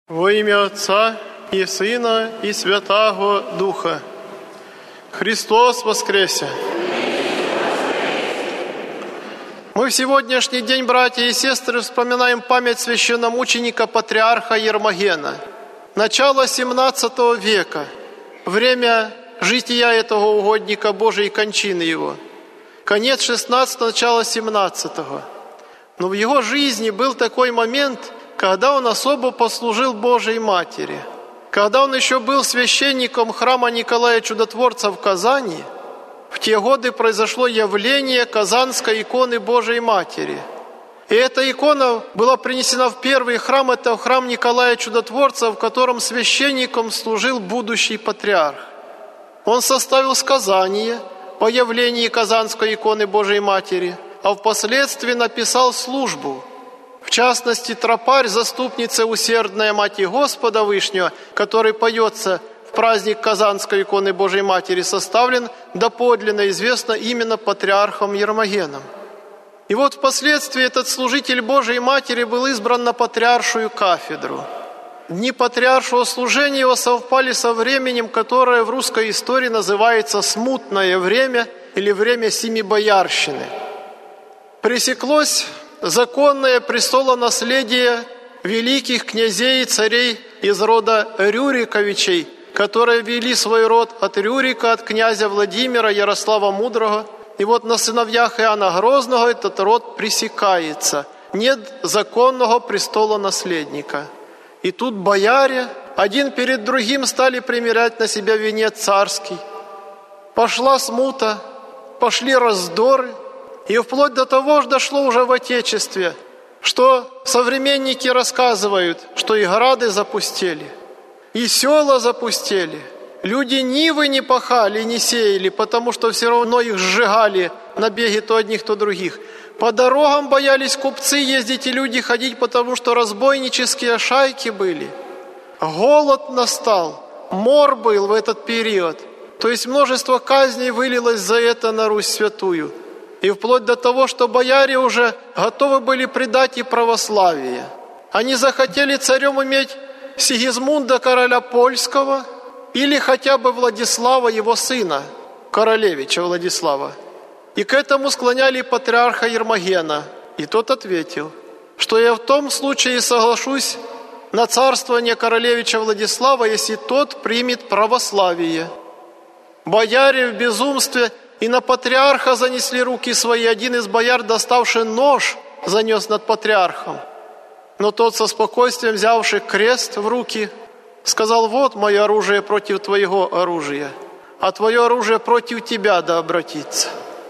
Во имя Отца и Сына и Святаго Духа. Христос воскресе! Мы в сегодняшний день, братья и сестры, вспоминаем память священномученика патриарха Ермогена. Начало 17 века, время жития этого угодника Божия и кончины его. Конец 16-го, начало 17-го. Но в его жизни был такой момент, когда он особо послужил Божией Матери. Когда он еще был священником храма Николая Чудотворца в Казани, в те годы произошло явление Казанской иконы Божией Матери. И эта икона была принесена в первый храм, это храм Николая Чудотворца, в котором священником служил будущий патриарх. Он составил сказание по явлении Казанской иконы Божией Матери, а впоследствии написал службу. В частности, тропарь «Заступница усердная Мати Господа Вышнего», который поется в праздник Казанской иконы Божией Матери, составлен доподлинно известно именно патриархом Ермогеном. И вот впоследствии этот служитель Божией Матери был избран на патриаршую кафедру. Дни патриаршего служения его совпали со временем, которое в русской истории называется «смутное время» или «время семибоярщины». Пресеклось законное престолонаследие великих князей и царей из рода Рюриковичей, которые вели свой род от Рюрика, от князя Владимира, Ярослава Мудрого. И вот на сыновьях Иоанна Грозного этот род пресекается. Нет законного престолонаследника. И тут бояре один перед другим стали примерять на себя венец царский. Пошла смута, пошли раздоры. И вплоть до того дошло уже в Отечестве, что современники рассказывают, что и грады запустели, и села запустели. Люди нивы не пахали, не сеяли, потому что все равно их сжигали набеги то одних, то других. По дорогам боялись купцы ездить и люди ходить, потому что разбойнические шайки были. Голод настал, мор был в этот период. То есть множество казней вылилось за это на Русь святую. И вплоть до того, что бояре уже готовы были предать и православие. Они захотели царем иметь Сигизмунда, короля польского, или хотя бы Владислава, его сына, королевича Владислава. И к этому склоняли патриарха Ермогена. И тот ответил, что я в том случае соглашусь на царствование королевича Владислава, если тот примет православие. Бояре в безумстве и на патриарха занесли руки свои. Один из бояр, доставший нож, занес над патриархом. Но тот, со спокойствием взявший крест в руки, сказал: вот мое оружие против твоего оружия, а твое оружие против тебя да обратится.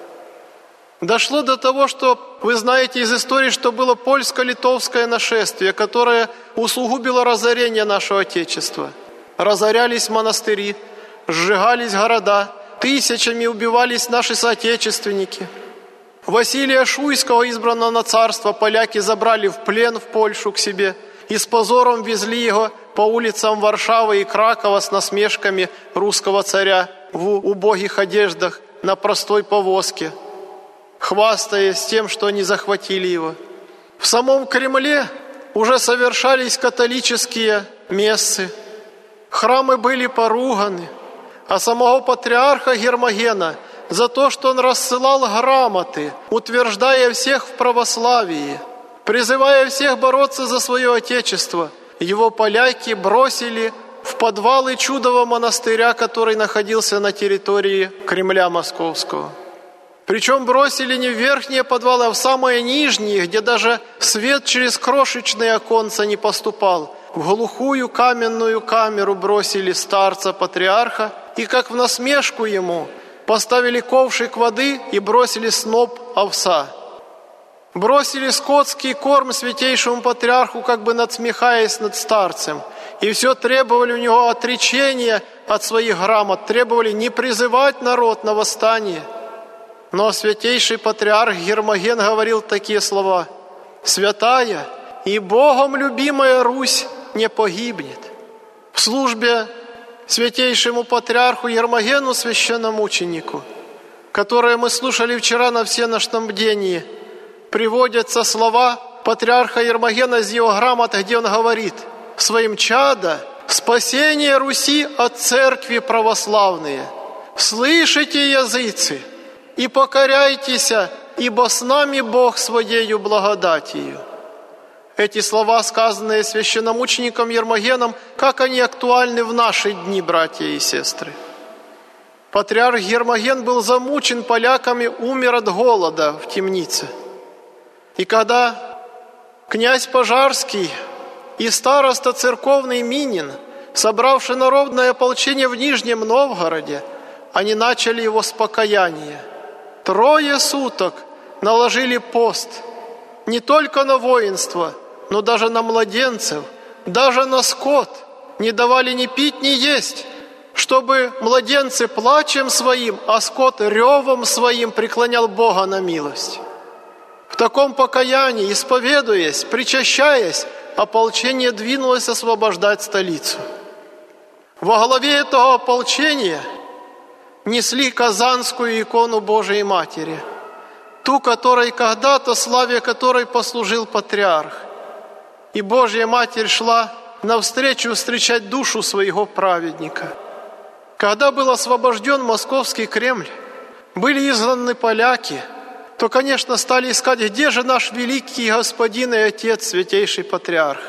Дошло до того, что вы знаете из истории, что было польско-литовское нашествие, которое усугубило разорение нашего Отечества. Разорялись монастыри, сжигались города, тысячами убивались наши соотечественники. Василия Шуйского, избранного на царство, поляки забрали в плен в Польшу к себе и с позором везли его по улицам Варшавы и Кракова с насмешками русского царя в убогих одеждах на простой повозке, хвастаясь тем, что они захватили его. В самом Кремле уже совершались католические мессы, храмы были поруганы, а самого патриарха Ермогена за то, что он рассылал грамоты, утверждая всех в православии, призывая всех бороться за свое Отечество, его поляки бросили в подвалы чудового монастыря, который находился на территории Кремля Московского. Причем бросили не в верхние подвалы, а в самые нижние, где даже свет через крошечные оконца не поступал. В глухую каменную камеру бросили старца-патриарха, и как в насмешку ему поставили ковшик воды и бросили сноп овса. Бросили скотский корм святейшему патриарху, как бы надсмехаясь над старцем. И все требовали у него отречения от своих грамот, требовали не призывать народ на восстание. Но святейший патриарх Ермоген говорил такие слова: «Святая и Богом любимая Русь не погибнет». В службе святейшему патриарху Ермогену, священномученику, которые мы слушали вчера на всенощном бдении, приводятся слова патриарха Ермогена из его грамот, где он говорит: своим чада спасение Руси от церкви православные. Слышите, языцы, и покоряйтесь, ибо с нами Бог своею благодатью». Эти слова, сказанные священномучеником Ермогеном, как они актуальны в наши дни, братья и сестры. Патриарх Ермоген был замучен поляками, умер от голода в темнице. И когда князь Пожарский и староста церковный Минин, собравший народное ополчение в Нижнем Новгороде, они начали его с покаяния. 3 суток наложили пост не только на воинство, но даже на младенцев, даже на скот. Не давали ни пить, ни есть, чтобы младенцы плачем своим, а скот ревом своим преклонял Бога на милость. В таком покаянии, исповедуясь, причащаясь, ополчение двинулось освобождать столицу. Во главе этого ополчения несли Казанскую икону Божией Матери, ту, которой когда-то, славе которой послужил патриарх. И Божья Матерь шла навстречу встречать душу своего праведника. Когда был освобожден Московский Кремль, были изгнаны поляки, то, конечно, стали искать, где же наш великий господин и отец, святейший патриарх.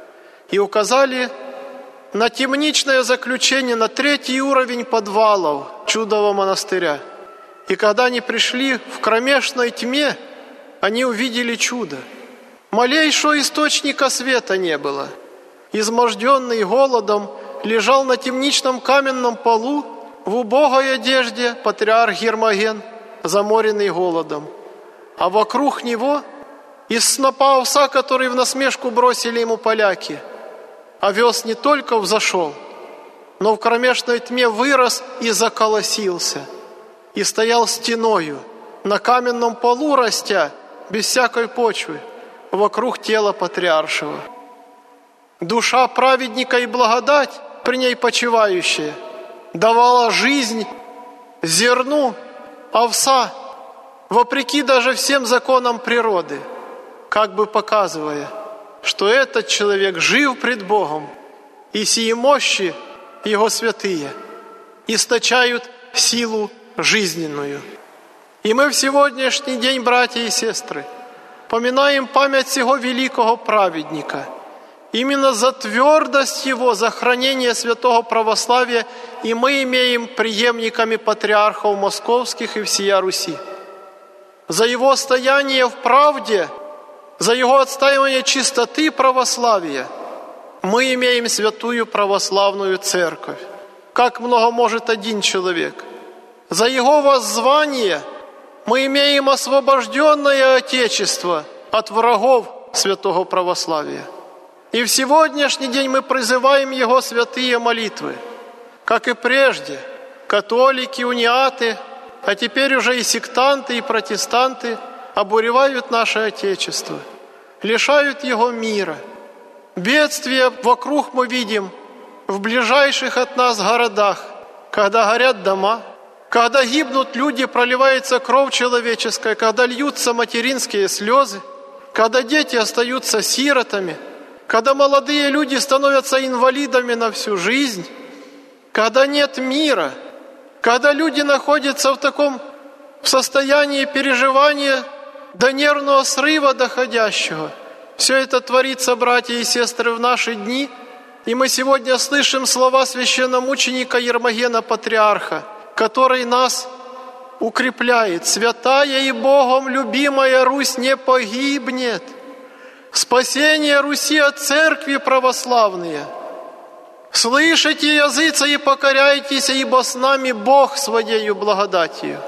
И указали на темничное заключение, на 3-й уровень подвалов чудового монастыря. И когда они пришли в кромешной тьме, они увидели чудо. Малейшего источника света не было. Изможденный голодом лежал на темничном каменном полу в убогой одежде патриарх Ермоген, заморенный голодом. А вокруг него из снопа овса, который в насмешку бросили ему поляки, овес не только взошел, но в кромешной тьме вырос и заколосился, и стоял стеною, на каменном полу растя, без всякой почвы, вокруг тела патриаршего. Душа праведника и благодать, при ней почивающая, давала жизнь зерну овса, вопреки даже всем законам природы, как бы показывая, что этот человек жив пред Богом, и сии мощи его святые источают силу жизненную. И мы в сегодняшний день, братья и сестры, поминаем память сего великого праведника. Именно за твердость его, за хранение святого православия и мы имеем преемниками патриархов московских и всея Руси. За его стояние в правде, за его отстаивание чистоты православия мы имеем святую православную церковь. Как много может один человек. За его воззвание мы имеем освобожденное Отечество от врагов святого православия. И в сегодняшний день мы призываем его святые молитвы. Как и прежде, католики, униаты, а теперь уже и сектанты, и протестанты обуревают наше Отечество, лишают его мира. Бедствия вокруг мы видим в ближайших от нас городах, когда горят дома, когда гибнут люди, проливается кровь человеческая, когда льются материнские слезы, когда дети остаются сиротами, когда молодые люди становятся инвалидами на всю жизнь, когда нет мира, когда люди находятся в таком состоянии переживания до нервного срыва доходящего. Все это творится, братья и сестры, в наши дни, и мы сегодня слышим слова священномученика Ермогена Патриарха, который нас укрепляет. «Святая и Богом любимая Русь не погибнет. Спасение Руси от церкви православные. Слышите, языцы, и покоряйтесь, ибо с нами Бог своею благодатью».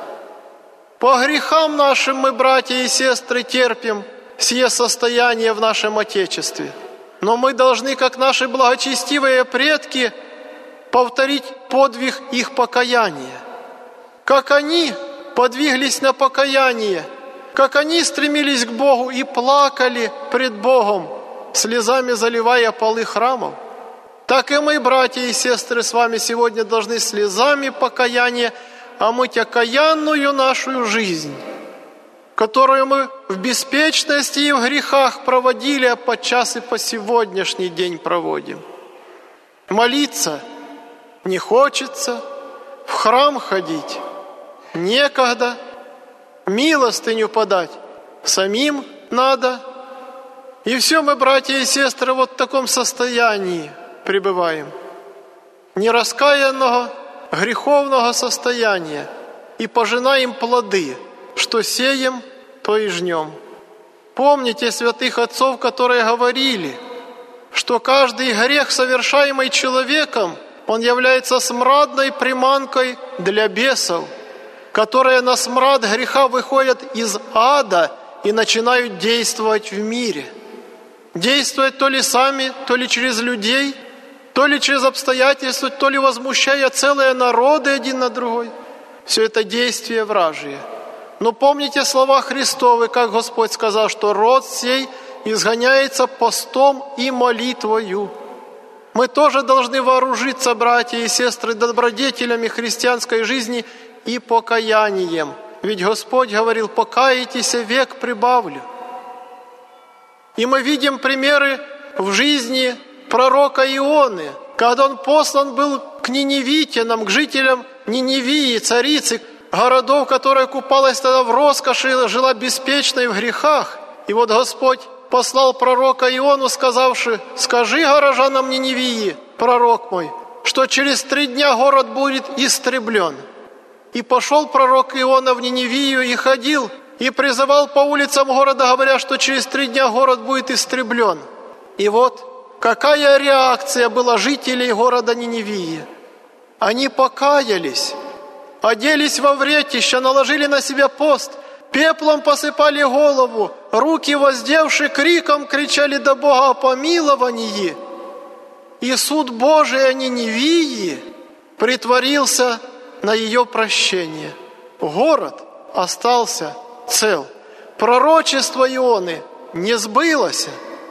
По грехам нашим мы, братья и сестры, терпим сие состояние в нашем Отечестве. Но мы должны, как наши благочестивые предки, повторить подвиг их покаяния. Как они подвиглись на покаяние, как они стремились к Богу и плакали пред Богом, слезами заливая полы храмов, так и мы, братья и сестры, с вами сегодня должны слезами покаяния омыть окаянную нашу жизнь, которую мы в беспечности и в грехах проводили, а подчас и по сегодняшний день проводим. Молиться не хочется, в храм ходить некогда, милостыню подать самим надо. И все мы, братья и сестры, вот в таком состоянии пребываем. Нераскаянного, греховного состояния. И пожинаем плоды, что сеем, то и жнем. Помните святых отцов, которые говорили, что каждый грех, совершаемый человеком, он является смрадной приманкой для бесов, которые на смрад греха выходят из ада и начинают действовать в мире. Действовать то ли сами, то ли через людей, то ли через обстоятельства, то ли возмущая целые народы один на другой. Все это действие вражие. Но помните слова Христовы, как Господь сказал, что род сей изгоняется постом и молитвою. Мы тоже должны вооружиться, братья и сестры, добродетелями христианской жизни и покаянием. Ведь Господь говорил: покаетесь, век прибавлю. И мы видим примеры в жизни пророка Ионы, когда он послан был к ниневитянам, к жителям Ниневии, царицы, городов, которая купалась тогда в роскоши, жила беспечно и в грехах. И вот Господь послал пророка Иону, сказавши: скажи горожанам Ниневии, пророк мой, что через 3 дня город будет истреблен. И пошел пророк Иона в Ниневию и ходил, и призывал по улицам города, говоря, что через 3 дня город будет истреблен. И вот какая реакция была жителей города Ниневии. Они покаялись, оделись во вретища, наложили на себя пост, пеплом посыпали голову, руки воздевши, криком кричали до Бога о помиловании. И суд Божий о Ниневии притворился на ее прощение. Город остался цел. Пророчество Ионы не сбылось.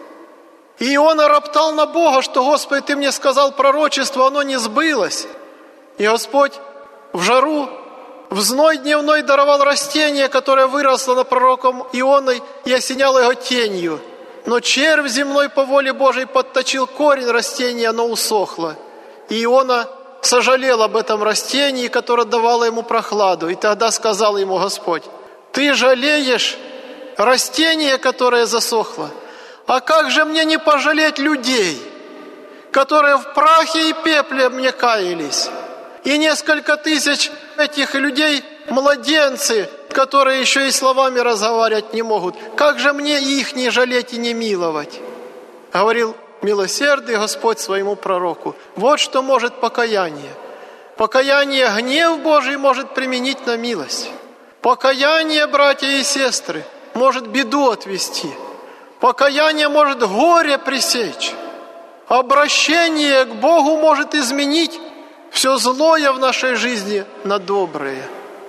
И Иона роптал на Бога, что: Господи, Ты мне сказал пророчество, оно не сбылось. И Господь в жару, в зной дневной даровал растение, которое выросло над пророком Ионой и осеняло его тенью. Но червь земной по воле Божией подточил корень растения, оно усохло. И Иона сожалел об этом растении, которое давало ему прохладу. И тогда сказал ему Господь: ты жалеешь растение, которое засохло? А как же мне не пожалеть людей, которые в прахе и пепле мне каялись? И несколько тысяч этих людей, младенцы, которые еще и словами разговаривать не могут. Как же мне их не жалеть и не миловать? Говорил милосердный Господь своему пророку. Вот что может покаяние. Покаяние гнев Божий может применить на милость. Покаяние, братья и сестры, может беду отвести. Покаяние может горе пресечь. Обращение к Богу может изменить все злое в нашей жизни на доброе.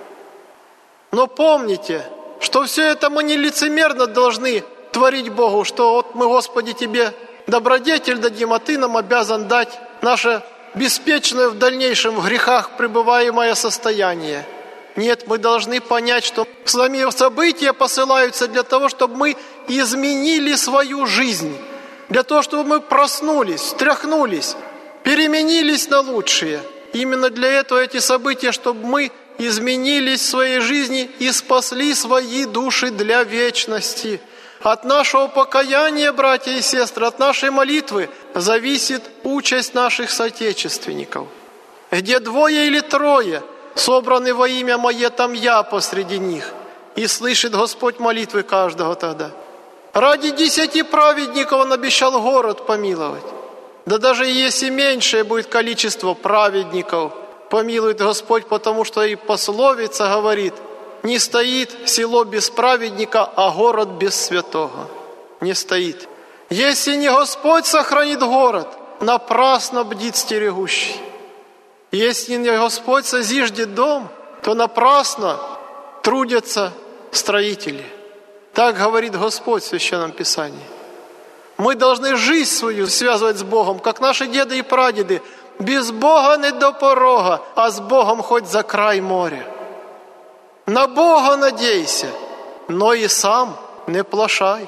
Но помните, что все это мы не лицемерно должны творить Богу, что вот мы, Господи, Тебе добродетель дадим, а Ты нам обязан дать наше беспечное в дальнейшем в грехах пребываемое состояние. Нет, мы должны понять, что сами события посылаются для того, чтобы мы изменили свою жизнь, для того, чтобы мы проснулись, встряхнулись, переменились на лучшее. Именно для этого эти события, чтобы мы изменились в своей жизни и спасли свои души для вечности. От нашего покаяния, братья и сестры, от нашей молитвы зависит участь наших соотечественников. Где 2 или 3 собраны во имя Мое, там Я посреди них. И слышит Господь молитвы каждого тогда. Ради 10 праведников Он обещал город помиловать. Да даже если меньшее будет количество праведников, помилует Господь, потому что и пословица говорит: не стоит село без праведника, а город без святого. Не стоит. Если не Господь сохранит город, напрасно бдит стерегущий. Если не Господь созиждет дом, то напрасно трудятся строители. Так говорит Господь в Священном Писании. Мы должны жизнь свою связывать с Богом, как наши деды и прадеды. Без Бога не до порога, а с Богом хоть за край моря. На Бога надейся, но и сам не плашай.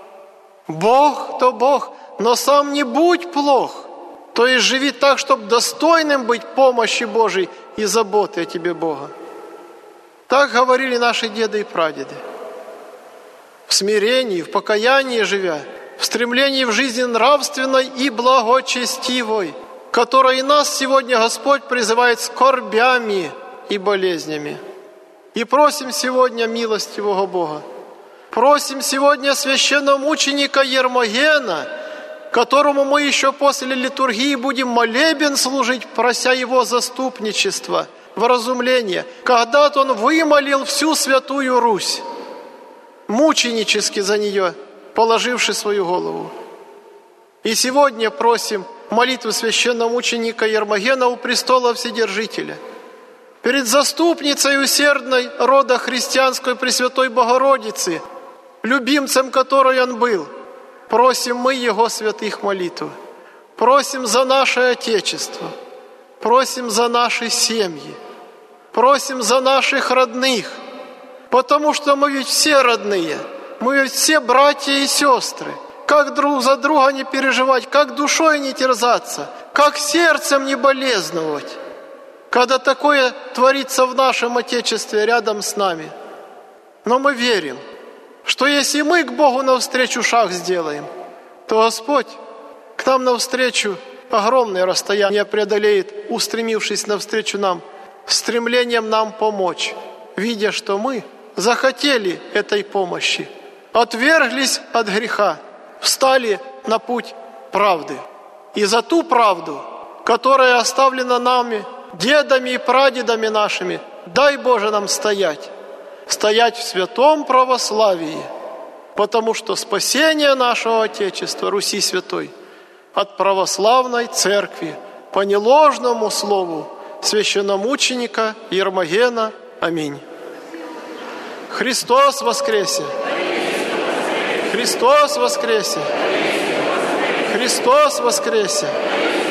Бог то Бог, но сам не будь плох. То есть живи так, чтобы достойным быть помощи Божией и заботы о тебе Бога. Так говорили наши деды и прадеды. В смирении, в покаянии живя, в стремлении в жизни нравственной и благочестивой, которой нас сегодня Господь призывает скорбями и болезнями. И просим сегодня милостивого Бога. Просим сегодня священномученика Ермогена, которому мы еще после литургии будем молебен служить, прося его заступничества, вразумления. Когда-то он вымолил всю Святую Русь, мученически за нее, положивши свою голову. И сегодня просим молитву священномученика Ермогена у престола Вседержителя. Перед заступницей усердной рода христианской Пресвятой Богородицы, любимцем которой он был, просим мы Его святых молитв. Просим за наше Отечество, просим за наши семьи, просим за наших родных, потому что мы ведь все родные, мы ведь все братья и сестры. Как друг за друга не переживать, как душой не терзаться, как сердцем не болезновать, когда такое творится в нашем Отечестве рядом с нами. Но мы верим, что если мы к Богу навстречу шаг сделаем, то Господь к нам навстречу огромное расстояние преодолеет, устремившись навстречу нам, стремлением нам помочь, видя, что мы захотели этой помощи, отверглись от греха, встали на путь правды. И за ту правду, которая оставлена нами, дедами и прадедами нашими, дай Боже нам стоять в святом православии, потому что спасение нашего Отечества, Руси Святой, от православной церкви по неложному слову священномученика Ермогена. Аминь. Христос воскресе! Христос воскресе! Христос воскресе!